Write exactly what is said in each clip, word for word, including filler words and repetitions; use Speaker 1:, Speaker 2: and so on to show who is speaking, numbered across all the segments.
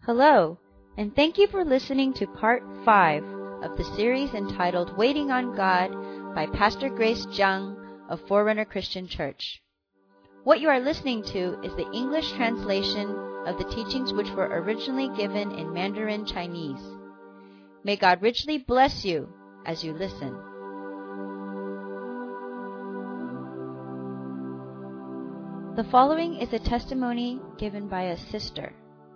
Speaker 1: Hello, and thank you for listening to part five of the series entitled Waiting on God by Pastor Grace Jiang of Forerunner Christian Church. What you are listening to is the English translation of the teachings which were originally given in Mandarin Chinese. May God richly bless you as you listen. The following is a testimony given by a sister.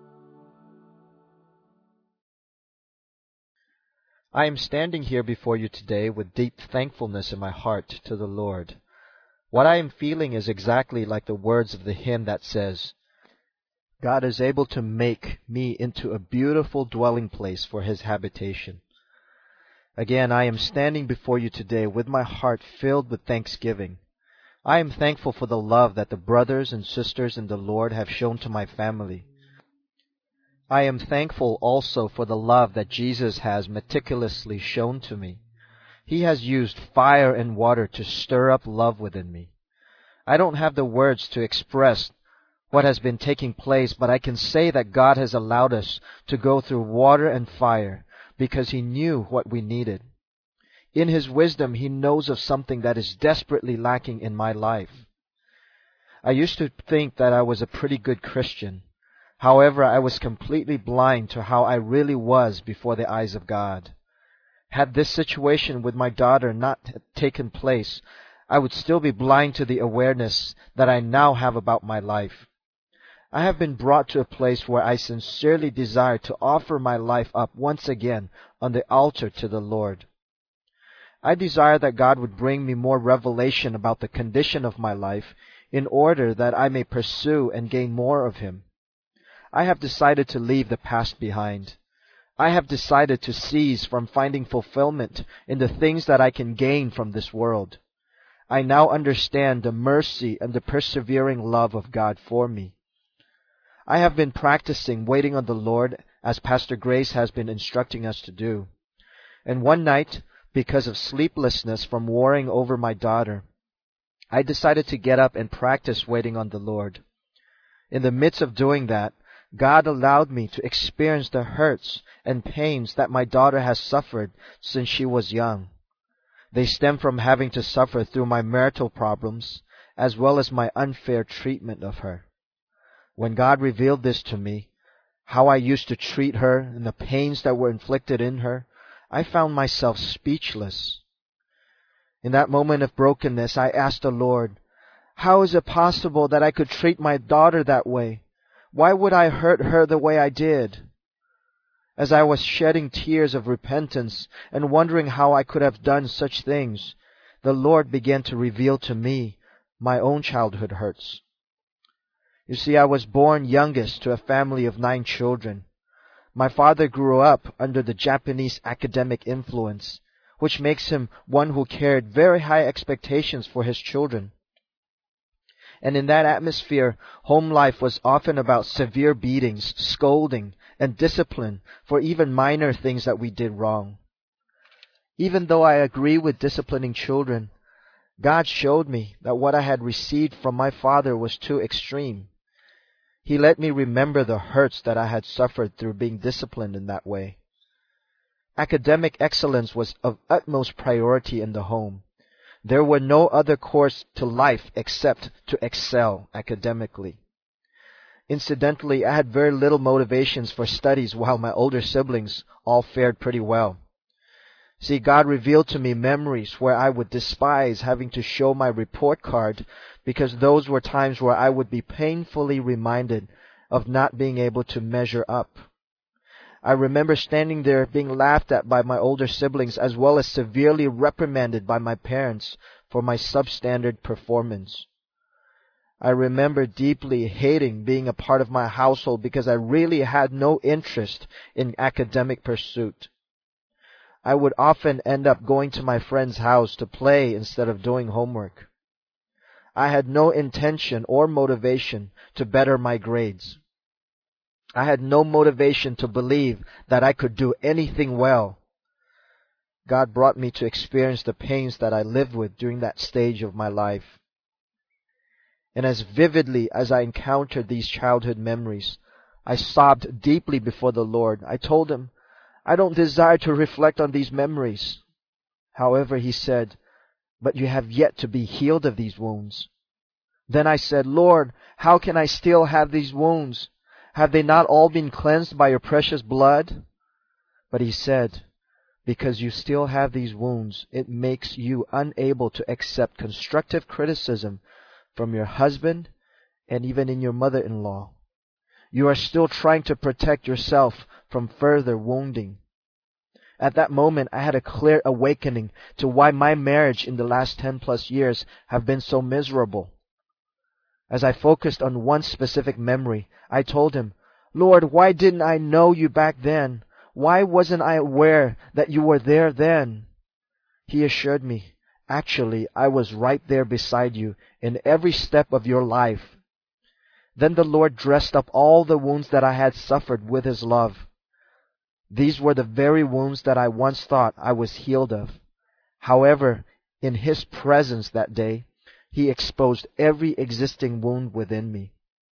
Speaker 2: I am standing here before you today with deep thankfulness in my heart to the Lord. What I am feeling is exactly like the words of the hymn that says, God is able to make me into a beautiful dwelling place for His habitation. Again, I am standing before you today with my heart filled with thanksgiving. I am thankful for the love that the brothers and sisters in the Lord have shown to my family. I am thankful also for the love that Jesus has meticulously shown to me. He has used fire and water to stir up love within me. I don't have the words to express what has been taking place, but I can say that God has allowed us to go through water and fire because He knew what we needed. In His wisdom, He knows of something that is desperately lacking in my life. I used to think that I was a pretty good Christian. However, I was completely blind to how I really was before the eyes of God. Had this situation with my daughter not taken place, I would still be blind to the awareness that I now have about my life. I have been brought to a place where I sincerely desire to offer my life up once again on the altar to the Lord. I desire that God would bring me more revelation about the condition of my life in order that I may pursue and gain more of Him. I have decided to leave the past behind. I have decided to cease from finding fulfillment in the things that I can gain from this world. I now understand the mercy and the persevering love of God for me. I have been practicing waiting on the Lord as Pastor Grace has been instructing us to do. And one night, because of sleeplessness from worrying over my daughter, I decided to get up and practice waiting on the Lord. In the midst of doing that, God allowed me to experience the hurts and pains that my daughter has suffered since she was young. They stem from having to suffer through my marital problems, as well as my unfair treatment of her. When God revealed this to me, how I used to treat her and the pains that were inflicted in her, I found myself speechless. In that moment of brokenness, I asked the Lord, how is it possible that I could treat my daughter that way? Why would I hurt her the way I did? As I was shedding tears of repentance and wondering how I could have done such things, the Lord began to reveal to me my own childhood hurts. You see, I was born youngest to a family of nine children. My father grew up under the Japanese academic influence, which makes him one who carried very high expectations for his children. And in that atmosphere, home life was often about severe beatings, scolding, and discipline for even minor things that we did wrong. Even though I agree with disciplining children, God showed me that what I had received from my father was too extreme. He let me remember the hurts that I had suffered through being disciplined in that way. Academic excellence was of utmost priority in the home. There were no other course to life except to excel academically. Incidentally, I had very little motivations for studies while my older siblings all fared pretty well. See, God revealed to me memories where I would despise having to show my report card because those were times where I would be painfully reminded of not being able to measure up. I remember standing there being laughed at by my older siblings as well as severely reprimanded by my parents for my substandard performance. I remember deeply hating being a part of my household because I really had no interest in academic pursuit. I would often end up going to my friend's house to play instead of doing homework. I had no intention or motivation to better my grades. I had no motivation to believe that I could do anything well. God brought me to experience the pains that I lived with during that stage of my life. And as vividly as I encountered these childhood memories, I sobbed deeply before the Lord. I told Him, I don't desire to reflect on these memories. However, He said, but you have yet to be healed of these wounds. Then I said, Lord, how can I still have these wounds? Have they not all been cleansed by your precious blood? But He said, because you still have these wounds, it makes you unable to accept constructive criticism from your husband and even in your mother-in-law. You are still trying to protect yourself from further wounding. At that moment, I had a clear awakening to why my marriage in the last ten plus years have been so miserable. As I focused on one specific memory, I told Him, Lord, why didn't I know you back then? Why wasn't I aware that you were there then? He assured me, actually, I was right there beside you in every step of your life. Then the Lord dressed up all the wounds that I had suffered with His love. These were the very wounds that I once thought I was healed of. However, in His presence that day, He exposed every existing wound within me.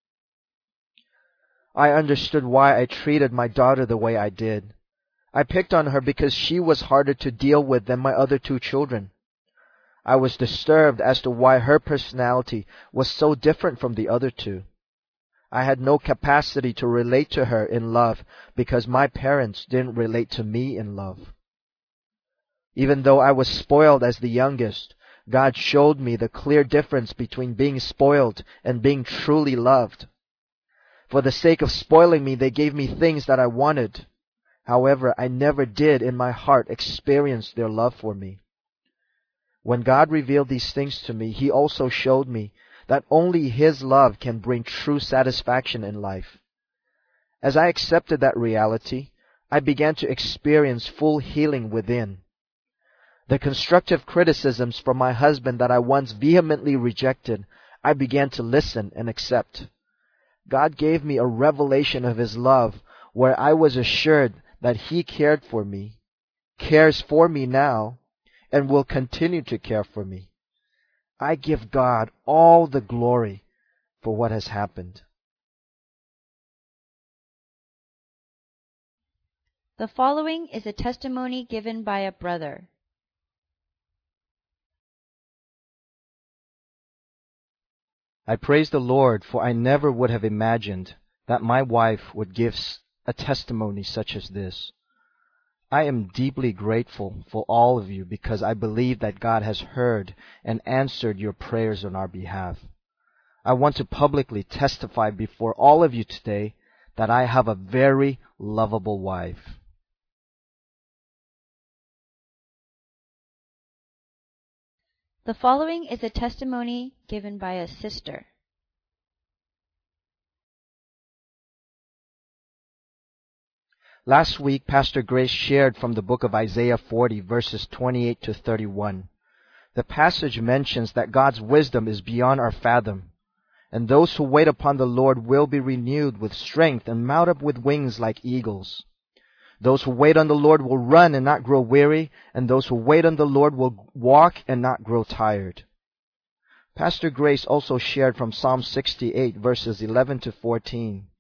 Speaker 2: I understood why I treated my daughter the way I did. I picked on her because she was harder to deal with than my other two children. I was disturbed as to why her personality was so different from the other two. I had no capacity to relate to her in love because my parents didn't relate to me in love. Even though I was spoiled as the youngest, God showed me the clear difference between being spoiled and being truly loved. For the sake of spoiling me, they gave me things that I wanted. However, I never did in my heart experience their love for me. When God revealed these things to me, He also showed me that only His love can bring true satisfaction in life. As I accepted that reality, I began to experience full healing within. The constructive criticisms from my husband that I once vehemently rejected, I began to listen and accept. God gave me a revelation of His love where I was assured that He cared for me, cares for me now, and will continue to care for me. I give God all the glory for what has happened.
Speaker 1: The following is a testimony given by a brother.
Speaker 2: I praise the Lord, for I never would have imagined that my wife would give a testimony such as this. I am deeply grateful for all of you because I believe that God has heard and answered your prayers on our behalf. I want to publicly testify before all of you today that I have a very lovable wife.
Speaker 1: The following is a testimony given by a sister.
Speaker 2: Last week, Pastor Grace shared from the book of Isaiah forty, verses twenty-eight to thirty-one. The passage mentions that God's wisdom is beyond our fathom, and those who wait upon the Lord will be renewed with strength and mount up with wings like eagles. Those who wait on the Lord will run and not grow weary, and those who wait on the Lord will walk and not grow tired. Pastor Grace also shared from Psalm sixty-eight, verses eleven to fourteen.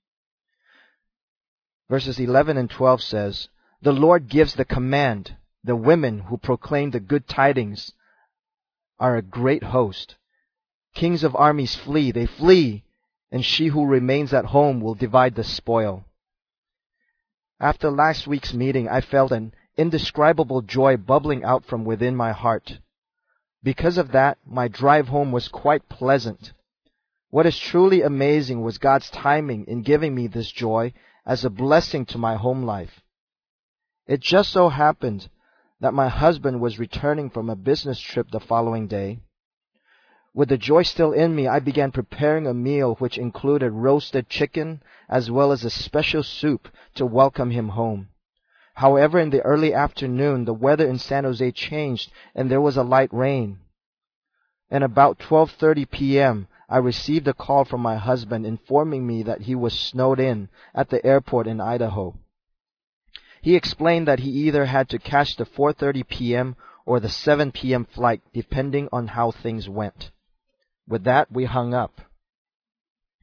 Speaker 2: Verses eleven and twelve says, The Lord gives the command. The women who proclaim the good tidings are a great host. Kings of armies flee, they flee, and she who remains at home will divide the spoil. After last week's meeting, I felt an indescribable joy bubbling out from within my heart. Because of that, my drive home was quite pleasant. What is truly amazing was God's timing in giving me this joy as a blessing to my home life. It just so happened that my husband was returning from a business trip the following day. With the joy still in me, I began preparing a meal which included roasted chicken as well as a special soup to welcome him home. However, in the early afternoon, the weather in San Jose changed and there was a light rain. And about twelve thirty p.m., I received a call from my husband informing me that he was snowed in at the airport in Idaho. He explained that he either had to catch the four thirty p.m. or the seven p.m. flight, depending on how things went. With that, we hung up.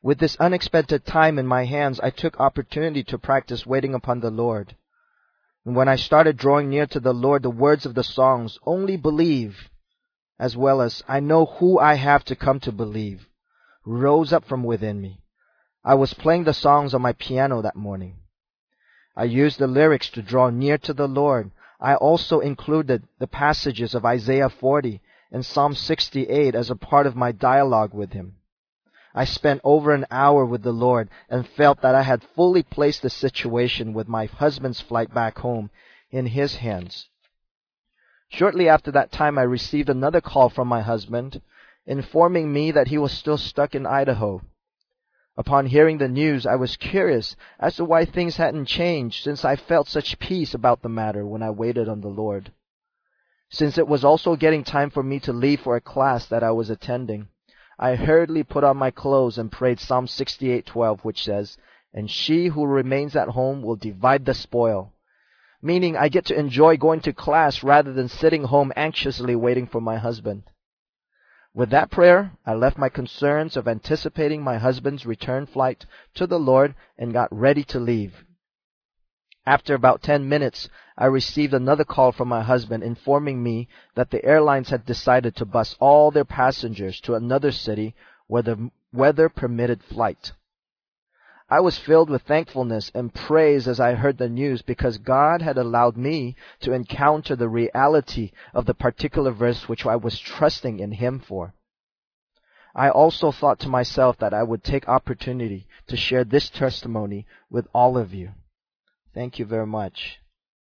Speaker 2: With this unexpected time in my hands, I took opportunity to practice waiting upon the Lord. And when I started drawing near to the Lord, the words of the songs, "Only believe," as well as "I know who I have to come to believe," rose up from within me. I was playing the songs on my piano that morning. I used the lyrics to draw near to the Lord. I also included the passages of Isaiah forty and Psalm sixty-eight as a part of my dialogue with Him. I spent over an hour with the Lord and felt that I had fully placed the situation with my husband's flight back home in His hands. Shortly after that time, I received another call from my husband, informing me that he was still stuck in Idaho. Upon hearing the news, I was curious as to why things hadn't changed, since I felt such peace about the matter when I waited on the Lord. Since it was also getting time for me to leave for a class that I was attending, I hurriedly put on my clothes and prayed Psalm sixty-eight twelve, which says, "And she who remains at home will divide the spoil," meaning I get to enjoy going to class rather than sitting home anxiously waiting for my husband. With that prayer, I left my concerns of anticipating my husband's return flight to the Lord and got ready to leave. After about ten minutes, I received another call from my husband informing me that the airlines had decided to bus all their passengers to another city where the weather permitted flight. I was filled with thankfulness and praise as I heard the news, because God had allowed me to encounter the reality of the particular verse which I was trusting in Him for. I also thought to myself that I would take opportunity to share this testimony with all of you. Thank you very much.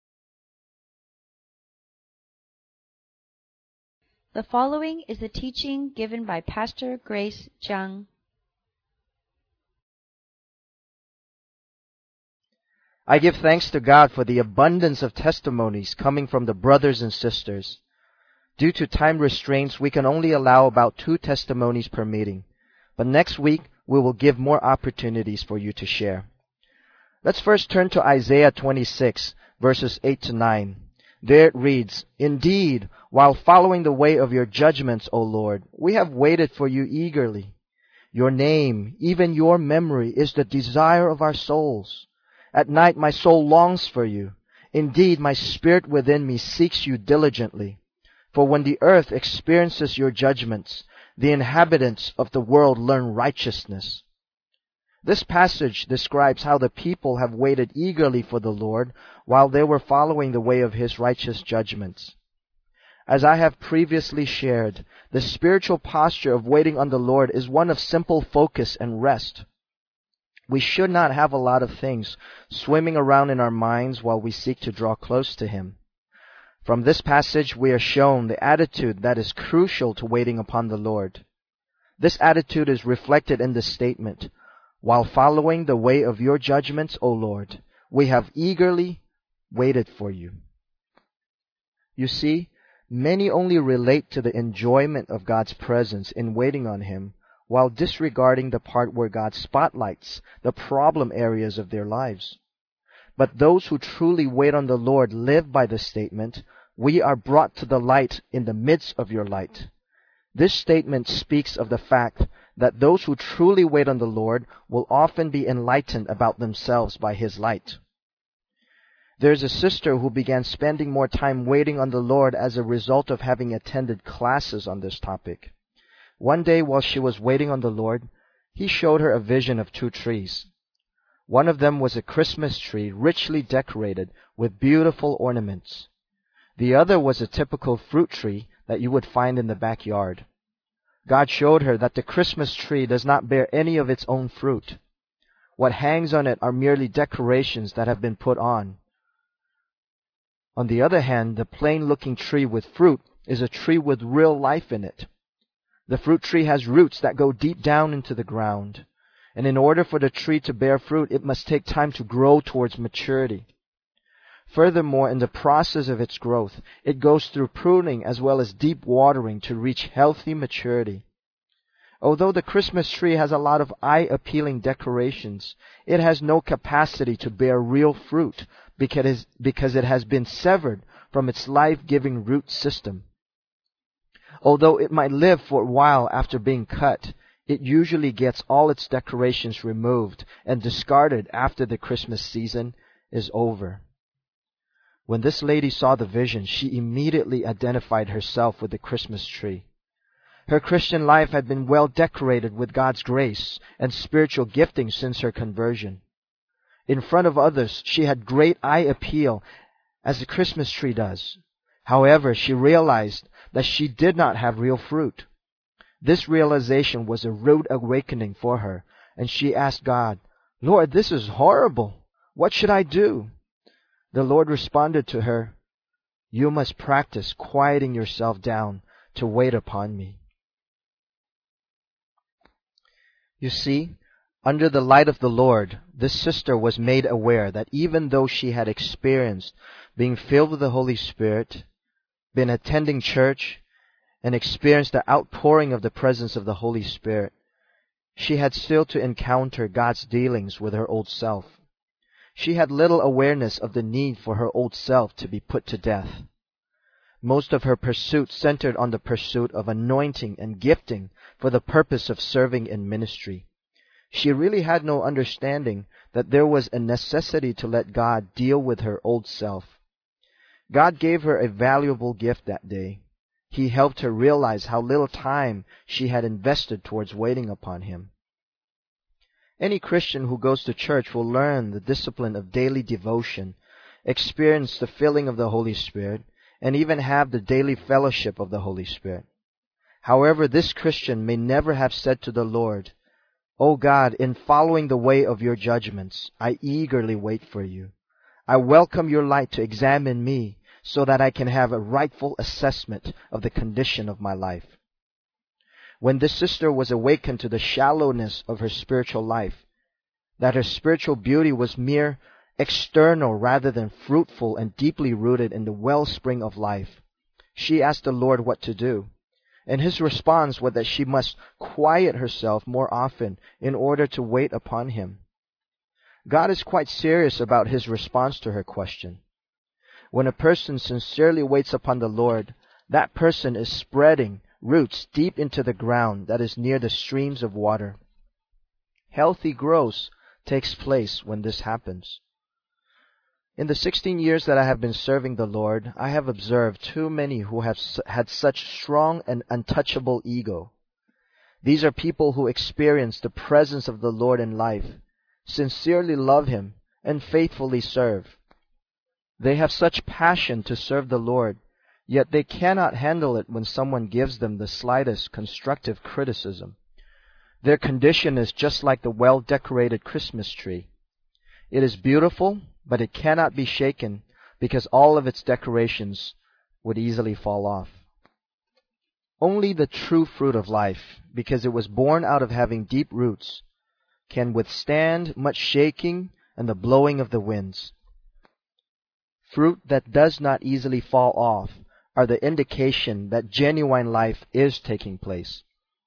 Speaker 1: The following is the teaching given by Pastor Grace Jung.
Speaker 2: I give thanks to God for the abundance of testimonies coming from the brothers and sisters. Due to time restraints, we can only allow about two testimonies per meeting. But next week, we will give more opportunities for you to share. Let's first turn to Isaiah twenty-six, verses eight to nine. There it reads, "Indeed, while following the way of your judgments, O Lord, we have waited for you eagerly. Your name, even your memory, is the desire of our souls. At night my soul longs for you. Indeed, my spirit within me seeks you diligently. For when the earth experiences your judgments, the inhabitants of the world learn righteousness." This passage describes how the people have waited eagerly for the Lord while they were following the way of His righteous judgments. As I have previously shared, the spiritual posture of waiting on the Lord is one of simple focus and rest. We should not have a lot of things swimming around in our minds while we seek to draw close to Him. From this passage, we are shown the attitude that is crucial to waiting upon the Lord. This attitude is reflected in the statement, "While following the way of your judgments, O Lord, we have eagerly waited for you." You see, many only relate to the enjoyment of God's presence in waiting on Him, while disregarding the part where God spotlights the problem areas of their lives. But those who truly wait on the Lord live by the statement, "We are brought to the light in the midst of your light." This statement speaks of the fact that those who truly wait on the Lord will often be enlightened about themselves by His light. There's a sister who began spending more time waiting on the Lord as a result of having attended classes on this topic. One day while she was waiting on the Lord, He showed her a vision of two trees. One of them was a Christmas tree richly decorated with beautiful ornaments. The other was a typical fruit tree that you would find in the backyard. God showed her that the Christmas tree does not bear any of its own fruit. What hangs on it are merely decorations that have been put on. On the other hand, the plain-looking tree with fruit is a tree with real life in it. The fruit tree has roots that go deep down into the ground, and in order for the tree to bear fruit, it must take time to grow towards maturity. Furthermore, in the process of its growth, it goes through pruning as well as deep watering to reach healthy maturity. Although the Christmas tree has a lot of eye-appealing decorations, it has no capacity to bear real fruit because because it has been severed from its life-giving root system. Although it might live for a while after being cut, It usually gets all its decorations removed and discarded after the Christmas season is over. When this lady saw the vision, she immediately identified herself with the Christmas tree. Her Christian life had been well decorated with God's grace and spiritual gifting since her conversion. In front of others, she had great eye appeal, as the Christmas tree does. However, she realized that she did not have real fruit. This realization was a rude awakening for her, and she asked God, "Lord, this is horrible. What should I do?" The Lord responded to her, "You must practice quieting yourself down to wait upon me." You see, under the light of the Lord, this sister was made aware that even though she had experienced being filled with the Holy Spirit, been attending church, and experienced the outpouring of the presence of the Holy Spirit, she had still to encounter God's dealings with her old self. She had little awareness of the need for her old self to be put to death. Most of her pursuit centered on the pursuit of anointing and gifting for the purpose of serving in ministry. She really had no understanding that there was a necessity to let God deal with her old self. God gave her a valuable gift that day. He helped her realize how little time she had invested towards waiting upon Him. Any Christian who goes to church will learn the discipline of daily devotion, experience the filling of the Holy Spirit, and even have the daily fellowship of the Holy Spirit. However, this Christian may never have said to the Lord, "O God, in following the way of your judgments, I eagerly wait for you. I welcome your light to examine me so that I can have a rightful assessment of the condition of my life." When this sister was awakened to the shallowness of her spiritual life, that her spiritual beauty was mere external rather than fruitful and deeply rooted in the wellspring of life, she asked the Lord what to do. And His response was that she must quiet herself more often in order to wait upon Him. God is quite serious about His response to her question. When a person sincerely waits upon the Lord, that person is spreading roots deep into the ground that is near the streams of water. Healthy growth takes place when this happens. In the sixteen years that I have been serving the Lord, I have observed too many who have had such strong and untouchable ego. These are people who experience the presence of the Lord in life, sincerely love Him, and faithfully serve. They have such passion to serve the Lord, yet they cannot handle it when someone gives them the slightest constructive criticism. Their condition is just like the well-decorated Christmas tree. It is beautiful, but it cannot be shaken because all of its decorations would easily fall off. Only the true fruit of life, because it was born out of having deep roots, can withstand much shaking and the blowing of the winds. Fruit that does not easily fall off are the indication that genuine life is taking place.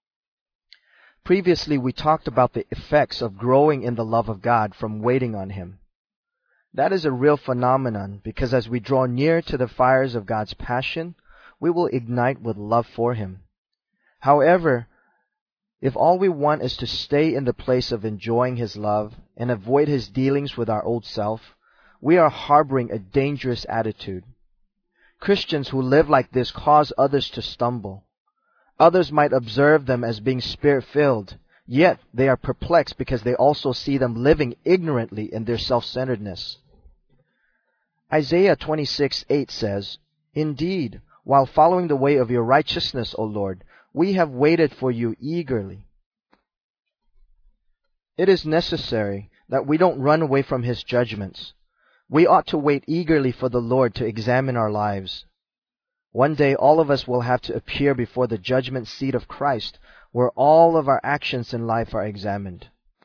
Speaker 2: Previously, we talked about the effects of growing in the love of God from waiting on Him. That is a real phenomenon because as we draw near to the fires of God's passion, we will ignite with love for Him. However, if all we want is to stay in the place of enjoying His love and avoid His dealings with our old self, we are harboring a dangerous attitude. Christians who live like this cause others to stumble. Others might observe them as being Spirit-filled, yet they are perplexed because they also see them living ignorantly in their self-centeredness. Isaiah twenty-six eight says, "Indeed, while following the way of your righteousness, O Lord, we have waited for you eagerly." It is necessary that we don't run away from His judgments. We ought to wait eagerly for the Lord to examine our lives. One day all of us will have to appear before the judgment seat of Christ, where all of our actions in life are examined.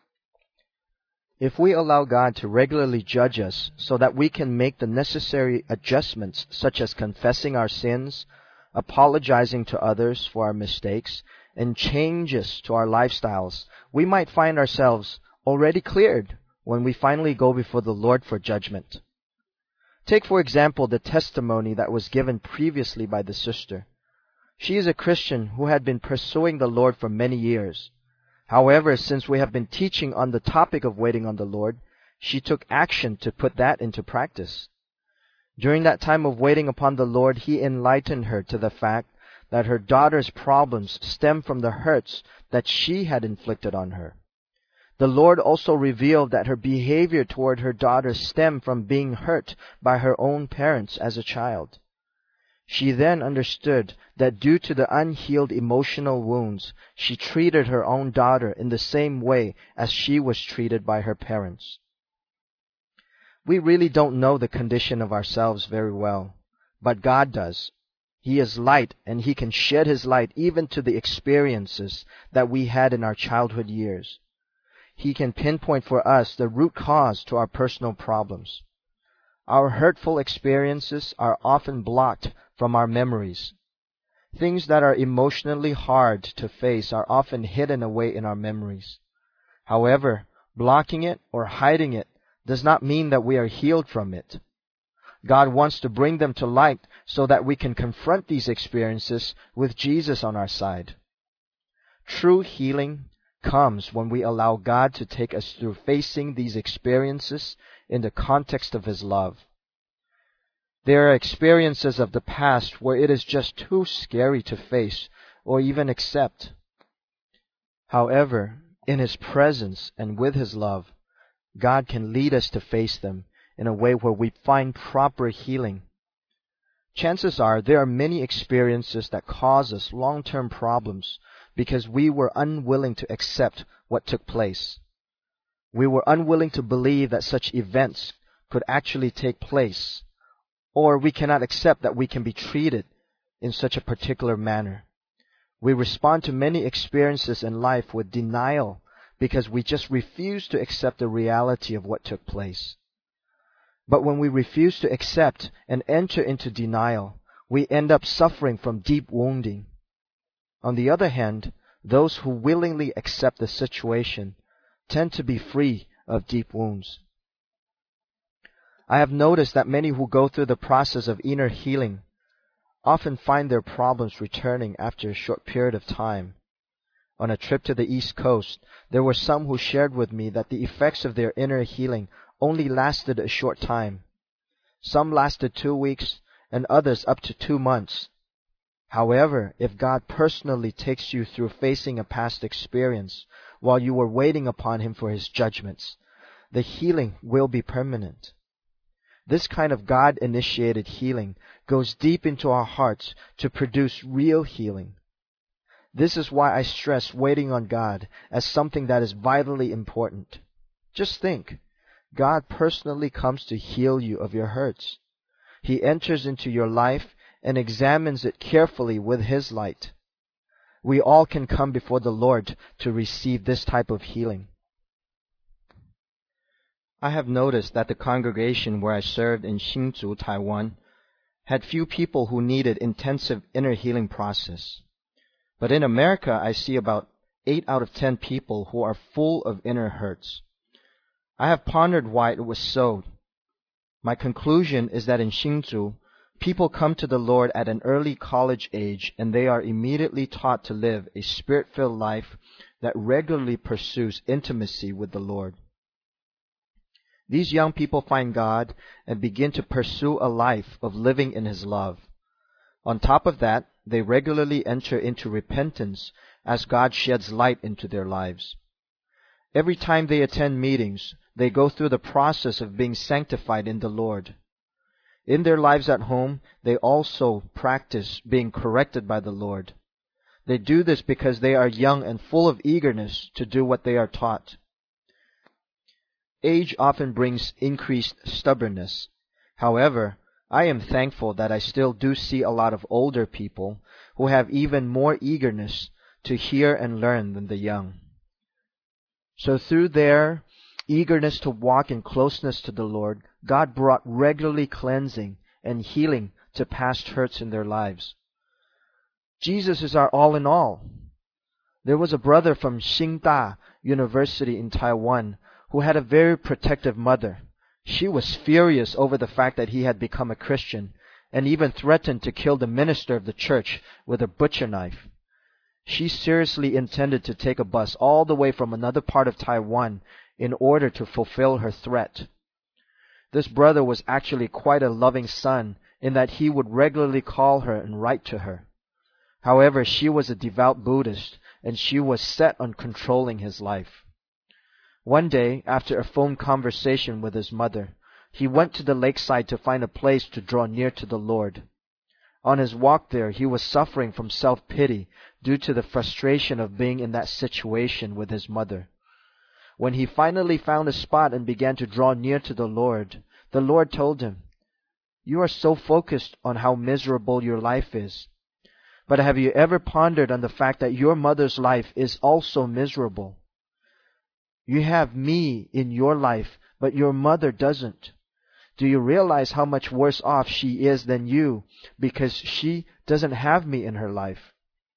Speaker 2: If we allow God to regularly judge us so that we can make the necessary adjustments, such as confessing our sins, apologizing to others for our mistakes, and changes to our lifestyles, we might find ourselves already cleared when we finally go before the Lord for judgment. Take, for example, the testimony that was given previously by the sister. She is a Christian who had been pursuing the Lord for many years. However, since we have been teaching on the topic of waiting on the Lord, she took action to put that into practice. During that time of waiting upon the Lord, He enlightened her to the fact that her daughter's problems stem from the hurts that she had inflicted on her. The Lord also revealed that her behavior toward her daughter stemmed from being hurt by her own parents as a child. She then understood that due to the unhealed emotional wounds, she treated her own daughter in the same way as she was treated by her parents. We really don't know the condition of ourselves very well, but God does. He is light, and He can shed His light even to the experiences that we had in our childhood years. He can pinpoint for us the root cause to our personal problems. Our hurtful experiences are often blocked from our memories. Things that are emotionally hard to face are often hidden away in our memories. However, blocking it or hiding it does not mean that we are healed from it. God wants to bring them to light so that we can confront these experiences with Jesus on our side. True healing comes when we allow God to take us through facing these experiences in the context of His love. There are experiences of the past where it is just too scary to face or even accept. However, in His presence and with His love, God can lead us to face them in a way where we find proper healing. Chances are there are many experiences that cause us long-term problems because we were unwilling to accept what took place. We were unwilling to believe that such events could actually take place, or we cannot accept that we can be treated in such a particular manner. We respond to many experiences in life with denial because we just refuse to accept the reality of what took place. But when we refuse to accept and enter into denial, we end up suffering from deep wounding. On the other hand, those who willingly accept the situation tend to be free of deep wounds. I have noticed that many who go through the process of inner healing often find their problems returning after a short period of time. On a trip to the East Coast, there were some who shared with me that the effects of their inner healing only lasted a short time. Some lasted two weeks, and others up to two months. However, if God personally takes you through facing a past experience while you were waiting upon Him for His judgments, the healing will be permanent. This kind of God-initiated healing goes deep into our hearts to produce real healing. This is why I stress waiting on God as something that is vitally important. Just think, God personally comes to heal you of your hurts. He enters into your life and examines it carefully with His light. We all can come before the Lord to receive this type of healing. I have noticed that the congregation where I served in Hsinchu, Taiwan, had few people who needed intensive inner healing process. But in America, I see about eight out of ten people who are full of inner hurts. I have pondered why it was so. My conclusion is that in Hsinchu, people come to the Lord at an early college age, and they are immediately taught to live a spirit-filled life that regularly pursues intimacy with the Lord. These young people find God and begin to pursue a life of living in His love. On top of that, they regularly enter into repentance as God sheds light into their lives. Every time they attend meetings, they go through the process of being sanctified in the Lord. In their lives at home, they also practice being corrected by the Lord. They do this because they are young and full of eagerness to do what they are taught. Age often brings increased stubbornness. However, I am thankful that I still do see a lot of older people who have even more eagerness to hear and learn than the young. So through their eagerness to walk in closeness to the Lord, God brought regularly cleansing and healing to past hurts in their lives. Jesus is our all in all. There was a brother from Xingda University in Taiwan who had a very protective mother. She was furious over the fact that he had become a Christian and even threatened to kill the minister of the church with a butcher knife. She seriously intended to take a bus all the way from another part of Taiwan in order to fulfill her threat. This brother was actually quite a loving son in that he would regularly call her and write to her. However, she was a devout Buddhist, and she was set on controlling his life. One day, after a phone conversation with his mother, he went to the lakeside to find a place to draw near to the Lord. On his walk there, he was suffering from self-pity due to the frustration of being in that situation with his mother. When he finally found a spot and began to draw near to the Lord, the Lord told him, "You are so focused on how miserable your life is. But have you ever pondered on the fact that your mother's life is also miserable? You have me in your life, but your mother doesn't. Do you realize how much worse off she is than you because she doesn't have me in her life?"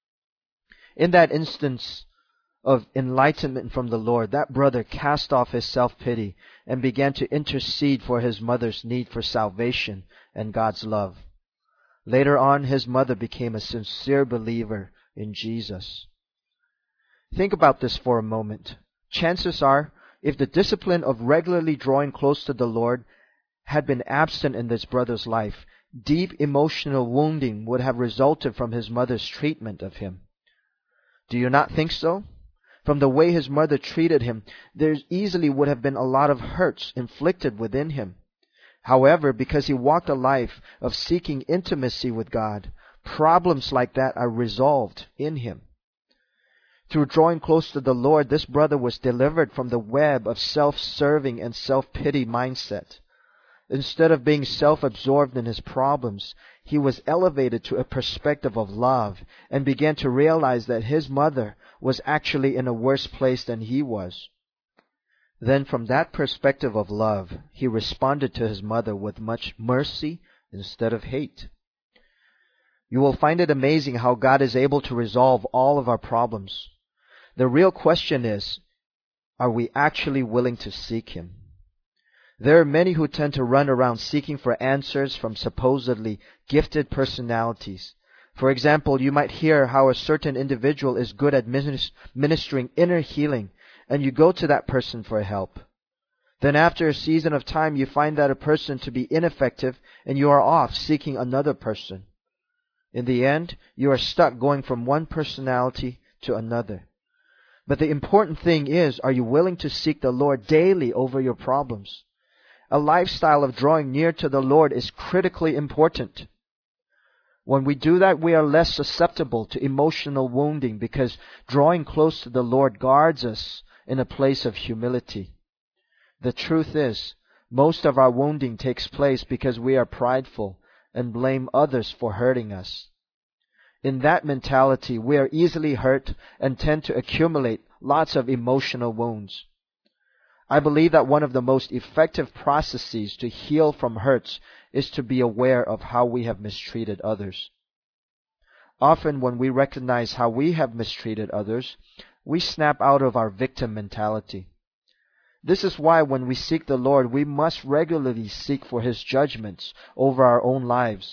Speaker 2: In that instance of enlightenment from the Lord, that brother cast off his self-pity and began to intercede for his mother's need for salvation and God's love. Later on, his mother became a sincere believer in Jesus. Think about this for a moment. Chances are, if the discipline of regularly drawing close to the Lord had been absent in this brother's life, deep emotional wounding would have resulted from his mother's treatment of him. Do you not think so? From the way his mother treated him, there easily would have been a lot of hurts inflicted within him. However, because he walked a life of seeking intimacy with God, problems like that are resolved in him. Through drawing close to the Lord, this brother was delivered from the web of self-serving and self-pity mindset. Instead of being self-absorbed in his problems, he was elevated to a perspective of love and began to realize that his mother was actually in a worse place than he was. Then from that perspective of love, he responded to his mother with much mercy instead of hate. You will find it amazing how God is able to resolve all of our problems. The real question is, are we actually willing to seek Him? There are many who tend to run around seeking for answers from supposedly gifted personalities. For example, you might hear how a certain individual is good at ministering inner healing, and you go to that person for help. Then after a season of time, you find that a person to be ineffective, and you are off seeking another person. In the end, you are stuck going from one personality to another. But the important thing is, are you willing to seek the Lord daily over your problems? A lifestyle of drawing near to the Lord is critically important. When we do that, we are less susceptible to emotional wounding because drawing close to the Lord guards us in a place of humility. The truth is, most of our wounding takes place because we are prideful and blame others for hurting us. In that mentality, we are easily hurt and tend to accumulate lots of emotional wounds. I believe that one of the most effective processes to heal from hurts is to be aware of how we have mistreated others. Often when we recognize how we have mistreated others, we snap out of our victim mentality. This is why when we seek the Lord, we must regularly seek for His judgments over our own lives.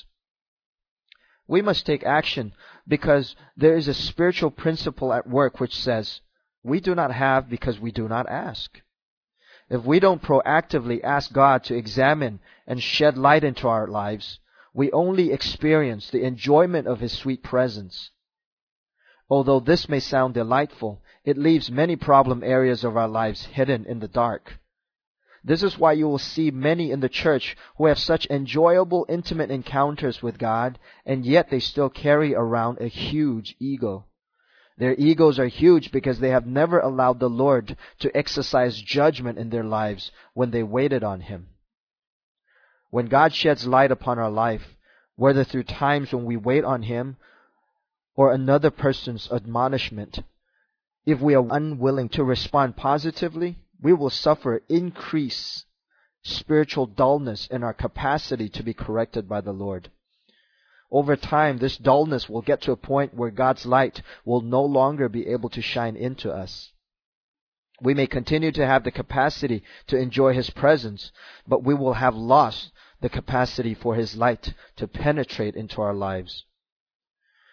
Speaker 2: We must take action because there is a spiritual principle at work which says, we do not have because we do not ask. If we don't proactively ask God to examine and shed light into our lives, we only experience the enjoyment of His sweet presence. Although this may sound delightful, it leaves many problem areas of our lives hidden in the dark. This is why you will see many in the church who have such enjoyable, intimate encounters with God, and yet they still carry around a huge ego. Their egos are huge because they have never allowed the Lord to exercise judgment in their lives when they waited on Him. When God sheds light upon our life, whether through times when we wait on Him or another person's admonishment, if we are unwilling to respond positively, we will suffer increased spiritual dullness in our capacity to be corrected by the Lord. Over time, this dullness will get to a point where God's light will no longer be able to shine into us. We may continue to have the capacity to enjoy His presence, but we will have lost the capacity for His light to penetrate into our lives.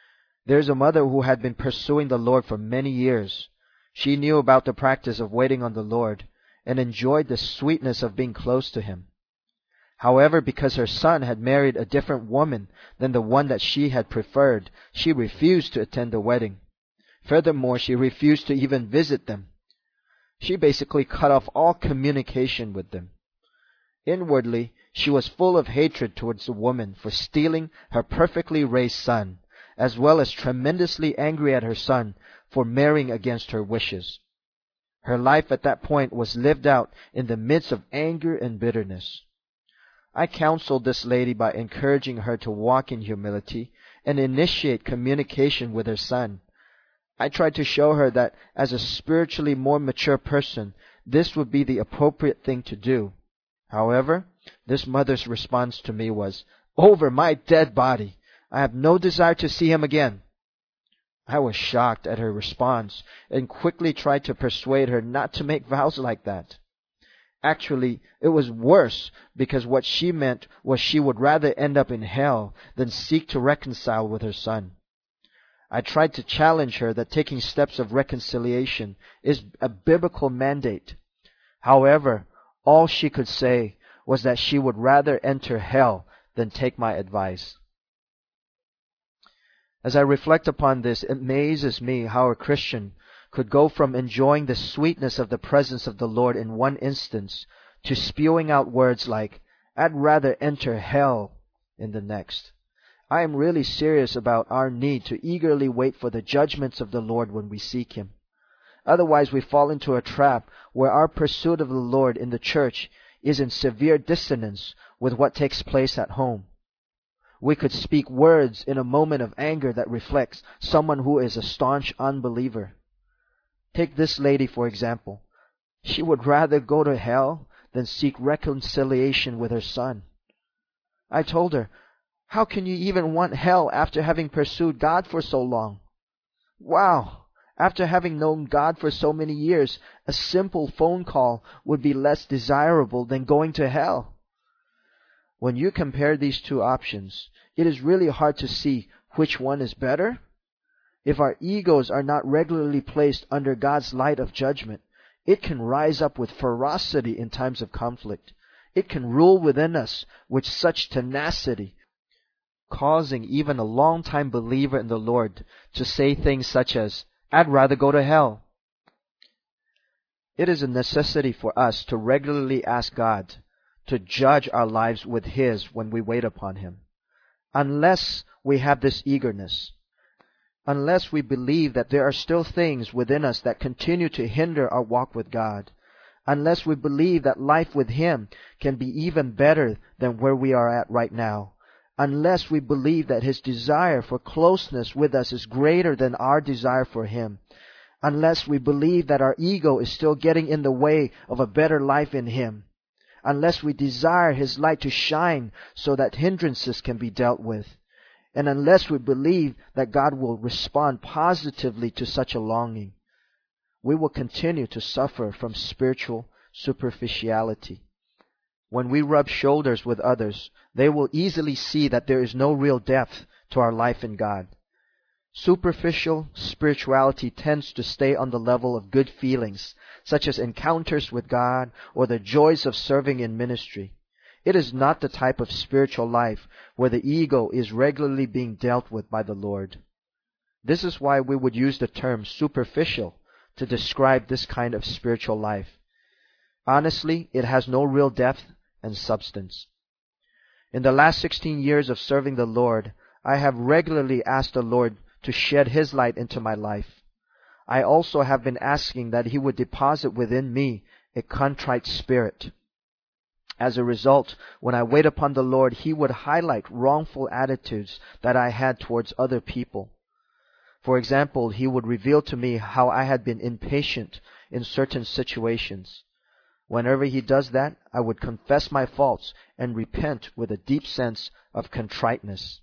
Speaker 2: There is a mother who had been pursuing the Lord for many years. She knew about the practice of waiting on the Lord and enjoyed the sweetness of being close to Him. However, because her son had married a different woman than the one that she had preferred, she refused to attend the wedding. Furthermore, she refused to even visit them. She basically cut off all communication with them. Inwardly, she was full of hatred towards the woman for stealing her perfectly raised son, as well as tremendously angry at her son for marrying against her wishes. Her life at that point was lived out in the midst of anger and bitterness. I counseled this lady by encouraging her to walk in humility and initiate communication with her son. I tried to show her that as a spiritually more mature person, this would be the appropriate thing to do. However, this mother's response to me was, "Over my dead body! I have no desire to see him again." I was shocked at her response and quickly tried to persuade her not to make vows like that. Actually, it was worse, because what she meant was she would rather end up in hell than seek to reconcile with her son. I tried to challenge her that taking steps of reconciliation is a biblical mandate. However, all she could say was that she would rather enter hell than take my advice. As I reflect upon this, it amazes me how a Christian could go from enjoying the sweetness of the presence of the Lord in one instance to spewing out words like, "I'd rather enter hell," in the next. I am really serious about our need to eagerly wait for the judgments of the Lord when we seek Him. Otherwise, we fall into a trap where our pursuit of the Lord in the church is in severe dissonance with what takes place at home. We could speak words in a moment of anger that reflects someone who is a staunch unbeliever. Take this lady, for example. She would rather go to hell than seek reconciliation with her son. I told her, "How can you even want hell after having pursued God for so long?" Wow! After having known God for so many years, a simple phone call would be less desirable than going to hell. When you compare these two options, it is really hard to see which one is better. If our egos are not regularly placed under God's light of judgment, it can rise up with ferocity in times of conflict. It can rule within us with such tenacity, causing even a long-time believer in the Lord to say things such as, "I'd rather go to hell." It is a necessity for us to regularly ask God to judge our lives with His when we wait upon Him. Unless we have this eagerness, unless we believe that there are still things within us that continue to hinder our walk with God, unless we believe that life with Him can be even better than where we are at right now, unless we believe that His desire for closeness with us is greater than our desire for Him, unless we believe that our ego is still getting in the way of a better life in Him, unless we desire His light to shine so that hindrances can be dealt with, and unless we believe that God will respond positively to such a longing, we will continue to suffer from spiritual superficiality. When we rub shoulders with others, they will easily see that there is no real depth to our life in God. Superficial spirituality tends to stay on the level of good feelings, such as encounters with God or the joys of serving in ministry. It is not the type of spiritual life where the ego is regularly being dealt with by the Lord. This is why we would use the term superficial to describe this kind of spiritual life. Honestly, it has no real depth and substance. In the last sixteen years of serving the Lord, I have regularly asked the Lord to shed His light into my life. I also have been asking that He would deposit within me a contrite spirit. As a result, when I wait upon the Lord, He would highlight wrongful attitudes that I had towards other people. For example, He would reveal to me how I had been impatient in certain situations. Whenever He does that, I would confess my faults and repent with a deep sense of contriteness.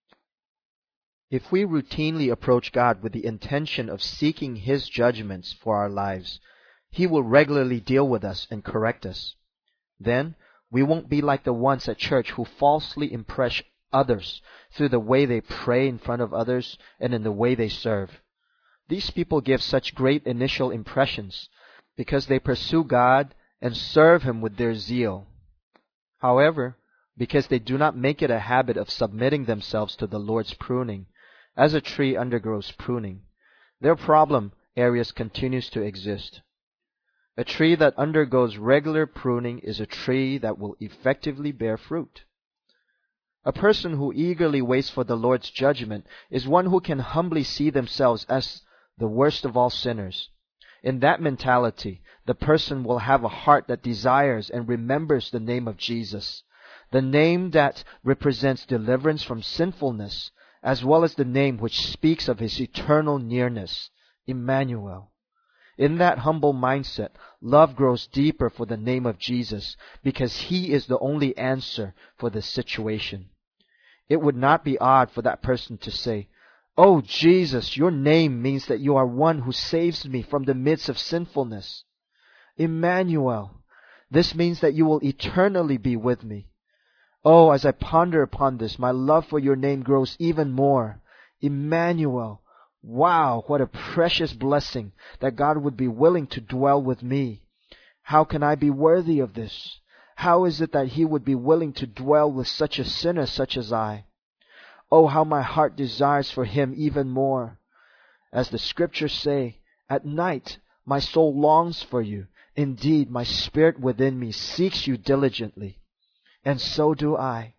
Speaker 2: If we routinely approach God with the intention of seeking His judgments for our lives, He will regularly deal with us and correct us. Then, we won't be like the ones at church who falsely impress others through the way they pray in front of others and in the way they serve. These people give such great initial impressions because they pursue God and serve Him with their zeal. However, because they do not make it a habit of submitting themselves to the Lord's pruning, as a tree undergoes pruning, their problem areas continues to exist. A tree that undergoes regular pruning is a tree that will effectively bear fruit. A person who eagerly waits for the Lord's judgment is one who can humbly see themselves as the worst of all sinners. In that mentality, the person will have a heart that desires and remembers the name of Jesus, the name that represents deliverance from sinfulness, as well as the name which speaks of His eternal nearness, Emmanuel. In that humble mindset, love grows deeper for the name of Jesus because He is the only answer for the situation. It would not be odd for that person to say, "Oh Jesus, your name means that you are one who saves me from the midst of sinfulness. Emmanuel, this means that you will eternally be with me. Oh, as I ponder upon this, my love for your name grows even more. Emmanuel, wow, what a precious blessing that God would be willing to dwell with me. How can I be worthy of this? How is it that He would be willing to dwell with such a sinner such as I? Oh, how my heart desires for Him even more. As the Scriptures say, at night my soul longs for you. Indeed, my spirit within me seeks you diligently. And so do I."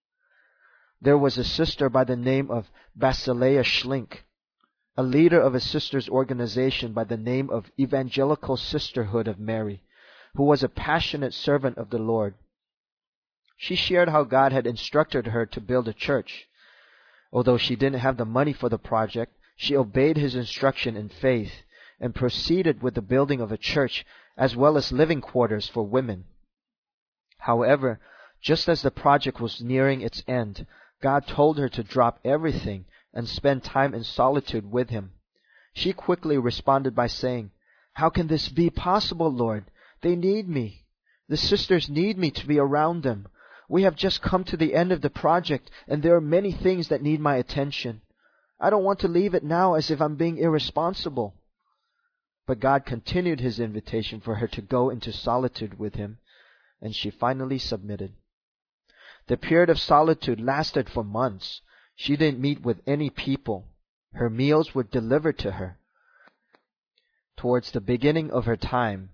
Speaker 2: There was a sister by the name of Basileia Schlink, a leader of a sister's organization by the name of Evangelical Sisterhood of Mary, who was a passionate servant of the Lord. She shared how God had instructed her to build a church. Although she didn't have the money for the project, she obeyed His instruction in faith and proceeded with the building of a church as well as living quarters for women. However, just as the project was nearing its end, God told her to drop everything and spend time in solitude with Him. She quickly responded by saying, "How can this be possible, Lord? They need me. The sisters need me to be around them. We have just come to the end of the project, and there are many things that need my attention. I don't want to leave it now as if I'm being irresponsible." But God continued His invitation for her to go into solitude with Him, and she finally submitted. The period of solitude lasted for months. She didn't meet with any people. Her meals were delivered to her. Towards the beginning of her time,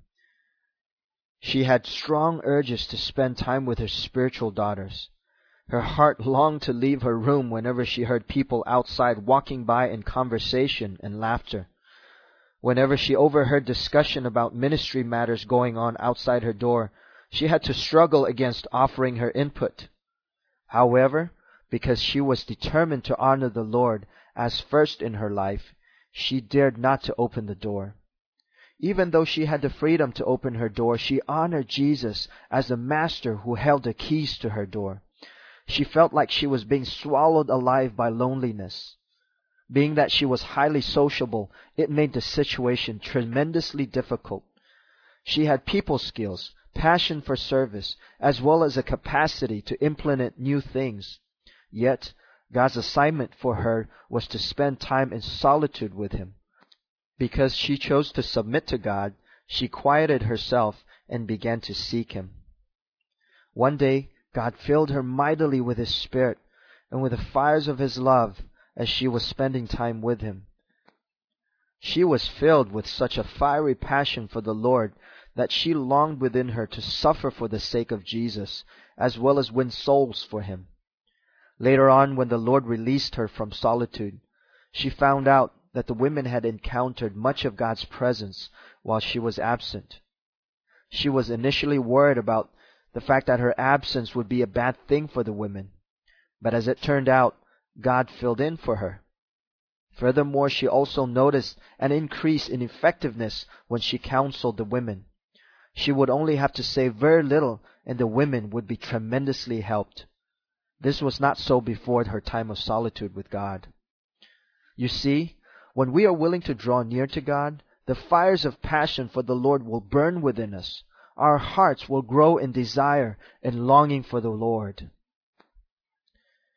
Speaker 2: she had strong urges to spend time with her spiritual daughters. Her heart longed to leave her room whenever she heard people outside walking by in conversation and laughter. Whenever she overheard discussion about ministry matters going on outside her door, she had to struggle against offering her input. However, because she was determined to honor the Lord as first in her life, she dared not to open the door. Even though she had the freedom to open her door, she honored Jesus as the master who held the keys to her door. She felt like she was being swallowed alive by loneliness. Being that she was highly sociable, it made the situation tremendously difficult. She had people skills, passion for service, as well as a capacity to implement new things. Yet, God's assignment for her was to spend time in solitude with Him. Because she chose to submit to God, she quieted herself and began to seek Him. One day, God filled her mightily with His Spirit and with the fires of His love as she was spending time with Him. She was filled with such a fiery passion for the Lord that she longed within her to suffer for the sake of Jesus, as well as win souls for Him. Later on, when the Lord released her from solitude, she found out that the women had encountered much of God's presence while she was absent. She was initially worried about the fact that her absence would be a bad thing for the women, but as it turned out, God filled in for her. Furthermore, she also noticed an increase in effectiveness when she counseled the women. She would only have to say very little, and the women would be tremendously helped. This was not so before her time of solitude with God. You see, when we are willing to draw near to God, the fires of passion for the Lord will burn within us. Our hearts will grow in desire and longing for the Lord.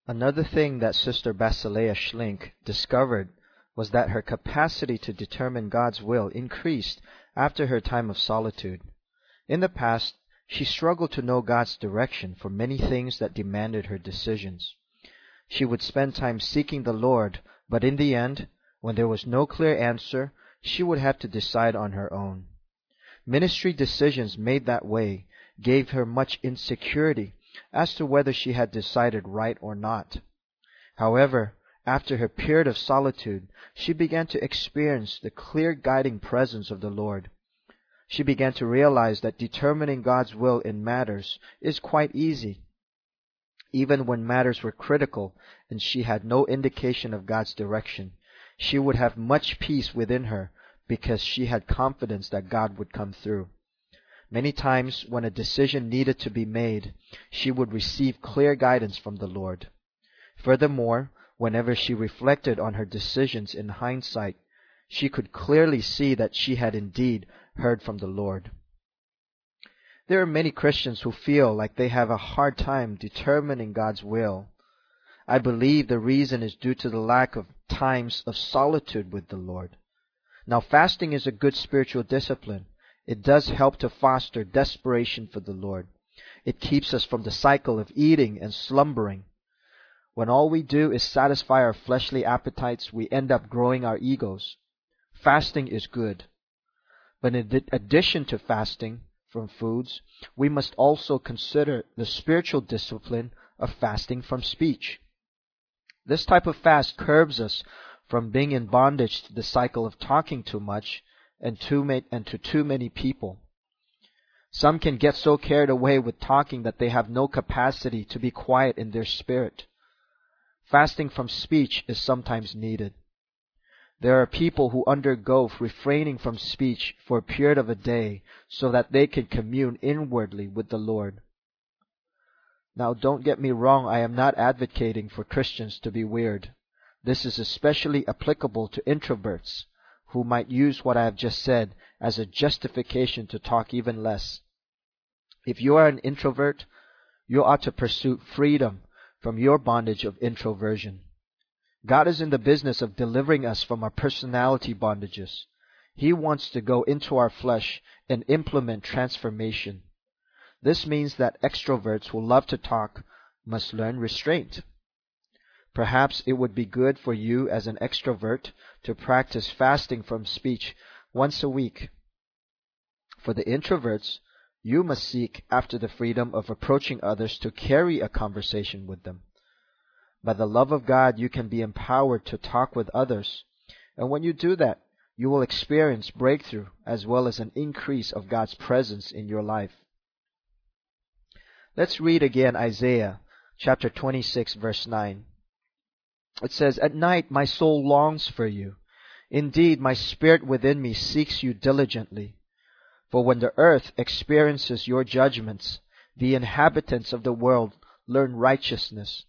Speaker 2: Another thing that Sister Basilea Schlink discovered was that her capacity to determine God's will increased after her time of solitude. In the past, she struggled to know God's direction for many things that demanded her decisions. She would spend time seeking the Lord, but in the end, when there was no clear answer, she would have to decide on her own. Ministry decisions made that way gave her much insecurity as to whether she had decided right or not. However, after her period of solitude, she began to experience the clear guiding presence of the Lord. She began to realize that determining God's will in matters is quite easy. Even when matters were critical and she had no indication of God's direction, she would have much peace within her because she had confidence that God would come through. Many times when a decision needed to be made, she would receive clear guidance from the Lord. Furthermore, whenever she reflected on her decisions in hindsight, she could clearly see that she had indeed heard from the Lord. There are many Christians who feel like they have a hard time determining God's will. I believe the reason is due to the lack of times of solitude with the Lord. Now, fasting is a good spiritual discipline. It does help to foster desperation for the Lord. It keeps us from the cycle of eating and slumbering. When all we do is satisfy our fleshly appetites, we end up growing our egos. Fasting is good. But in addition to fasting from foods, we must also consider the spiritual discipline of fasting from speech. This type of fast curbs us from being in bondage to the cycle of talking too much and, too ma- and to too many people. Some can get so carried away with talking that they have no capacity to be quiet in their spirit. Fasting from speech is sometimes needed. There are people who undergo refraining from speech for a period of a day so that they can commune inwardly with the Lord. Now, don't get me wrong, I am not advocating for Christians to be weird. This is especially applicable to introverts who might use what I have just said as a justification to talk even less. If you are an introvert, you ought to pursue freedom from your bondage of introversion. God is in the business of delivering us from our personality bondages. He wants to go into our flesh and implement transformation. This means that extroverts who love to talk must learn restraint. Perhaps it would be good for you as an extrovert to practice fasting from speech once a week. For the introverts, you must seek after the freedom of approaching others to carry a conversation with them. By the love of God, you can be empowered to talk with others. And when you do that, you will experience breakthrough as well as an increase of God's presence in your life. Let's read again Isaiah chapter twenty-six, verse nine. It says, "At night my soul longs for you. Indeed, my spirit within me seeks you diligently. For when the earth experiences your judgments, the inhabitants of the world learn righteousness."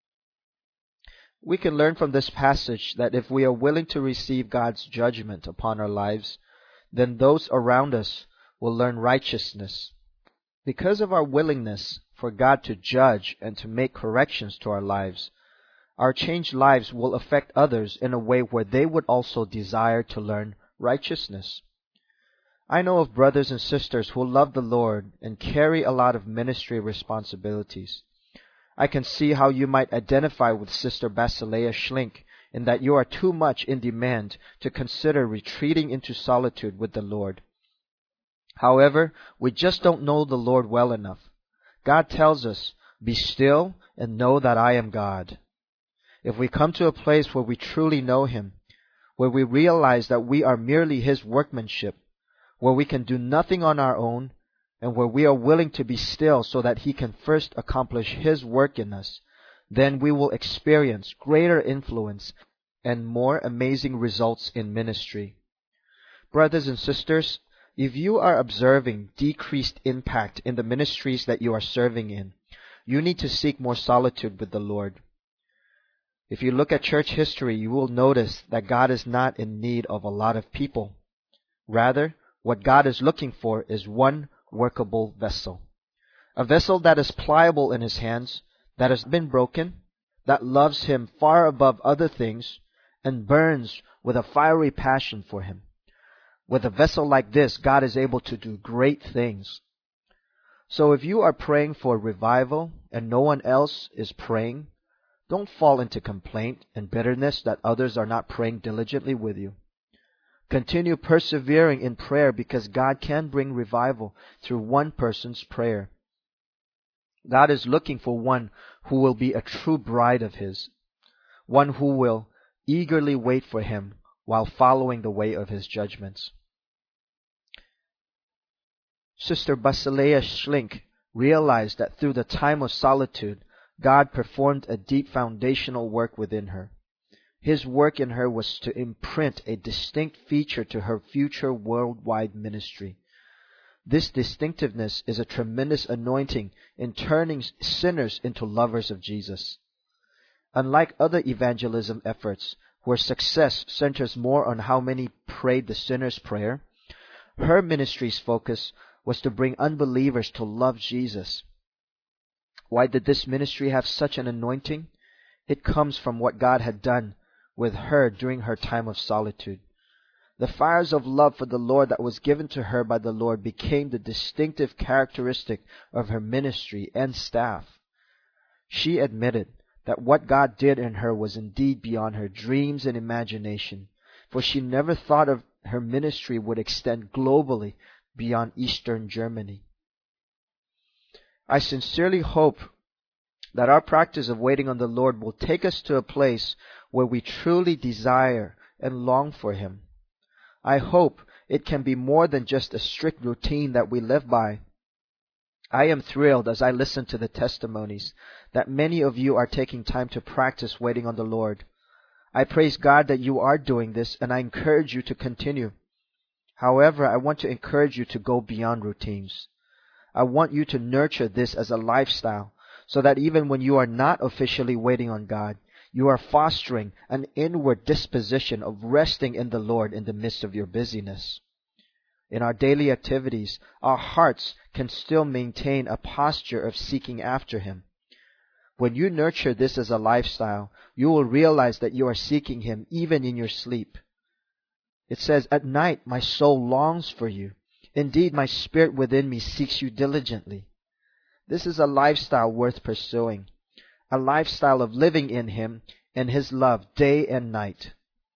Speaker 2: We can learn from this passage that if we are willing to receive God's judgment upon our lives, then those around us will learn righteousness. Because of our willingness for God to judge and to make corrections to our lives, our changed lives will affect others in a way where they would also desire to learn righteousness. I know of brothers and sisters who love the Lord and carry a lot of ministry responsibilities. I can see how you might identify with Sister Basilea Schlink in that you are too much in demand to consider retreating into solitude with the Lord. However, we just don't know the Lord well enough. God tells us, "Be still and know that I am God." If we come to a place where we truly know Him, where we realize that we are merely His workmanship, where we can do nothing on our own, and where we are willing to be still so that He can first accomplish His work in us, then we will experience greater influence and more amazing results in ministry. Brothers and sisters, if you are observing decreased impact in the ministries that you are serving in, you need to seek more solitude with the Lord. If you look at church history, you will notice that God is not in need of a lot of people. Rather, what God is looking for is one workable vessel. A vessel that is pliable in His hands, that has been broken, that loves Him far above other things and burns with a fiery passion for Him. With a vessel like this, God is able to do great things. So if you are praying for revival and no one else is praying, don't fall into complaint and bitterness that others are not praying diligently with you. Continue persevering in prayer because God can bring revival through one person's prayer. God is looking for one who will be a true bride of His, one who will eagerly wait for Him while following the way of His judgments. Sister Basilea Schlink realized that through the time of solitude, God performed a deep foundational work within her. His work in her was to imprint a distinct feature to her future worldwide ministry. This distinctiveness is a tremendous anointing in turning sinners into lovers of Jesus. Unlike other evangelism efforts, where success centers more on how many prayed the sinner's prayer, her ministry's focus was to bring unbelievers to love Jesus. Why did this ministry have such an anointing? It comes from what God had done with her during her time of solitude. The fires of love for the Lord that was given to her by the Lord became the distinctive characteristic of her ministry and staff. She admitted that what God did in her was indeed beyond her dreams and imagination, for she never thought of her ministry would extend globally beyond Eastern Germany. I sincerely hope that our practice of waiting on the Lord will take us to a place where we truly desire and long for Him. I hope it can be more than just a strict routine that we live by. I am thrilled as I listen to the testimonies that many of you are taking time to practice waiting on the Lord. I praise God that you are doing this, and I encourage you to continue. However, I want to encourage you to go beyond routines. I want you to nurture this as a lifestyle, so that even when you are not officially waiting on God, you are fostering an inward disposition of resting in the Lord in the midst of your busyness. In our daily activities, our hearts can still maintain a posture of seeking after Him. When you nurture this as a lifestyle, you will realize that you are seeking Him even in your sleep. It says, "At night my soul longs for you. Indeed, my spirit within me seeks you diligently." This is a lifestyle worth pursuing, a lifestyle of living in Him and His love day and night.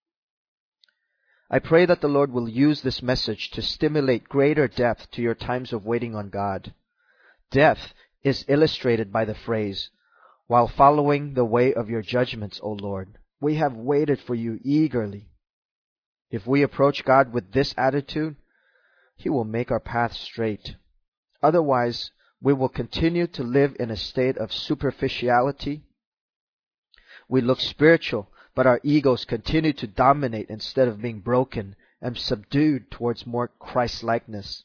Speaker 2: I pray that the Lord will use this message to stimulate greater depth to your times of waiting on God. Depth is illustrated by the phrase, "While following the way of your judgments, O Lord, we have waited for you eagerly." If we approach God with this attitude, He will make our path straight. Otherwise, we will continue to live in a state of superficiality. We look spiritual, but our egos continue to dominate instead of being broken and subdued towards more Christ-likeness.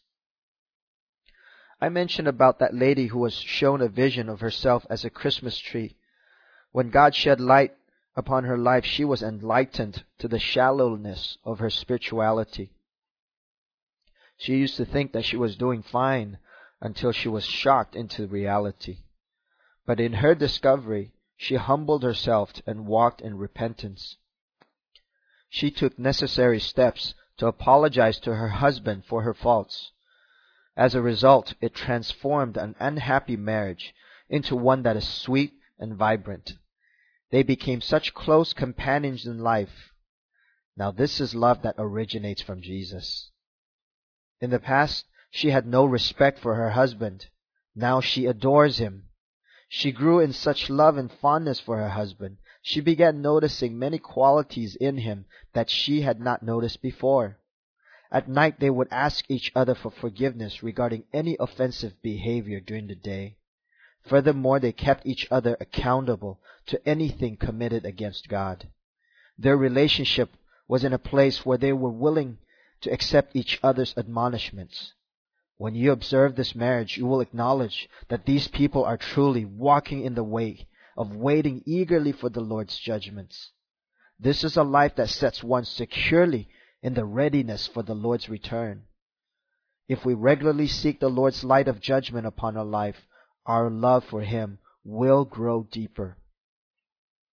Speaker 2: I mentioned about that lady who was shown a vision of herself as a Christmas tree. When God shed light upon her life, she was enlightened to the shallowness of her spirituality. She used to think that she was doing fine until she was shocked into reality. But in her discovery, she humbled herself and walked in repentance. She took necessary steps to apologize to her husband for her faults. As a result, it transformed an unhappy marriage into one that is sweet and vibrant. They became such close companions in life. Now this is love that originates from Jesus. In the past, she had no respect for her husband. Now she adores him. She grew in such love and fondness for her husband. She began noticing many qualities in him that she had not noticed before. At night they would ask each other for forgiveness regarding any offensive behavior during the day. Furthermore, they kept each other accountable to anything committed against God. Their relationship was in a place where they were willing to accept each other's admonishments. When you observe this marriage, you will acknowledge that these people are truly walking in the way of waiting eagerly for the Lord's judgments. This is a life that sets one securely in the readiness for the Lord's return. If we regularly seek the Lord's light of judgment upon our life, our love for Him will grow deeper.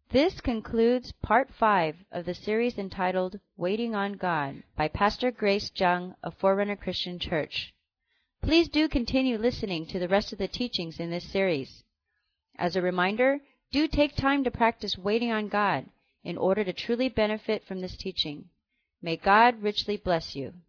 Speaker 1: This concludes part five of the series entitled Waiting on God by Pastor Grace Jung of Forerunner Christian Church. Please do continue listening to the rest of the teachings in this series. As a reminder, do take time to practice waiting on God in order to truly benefit from this teaching. May God richly bless you.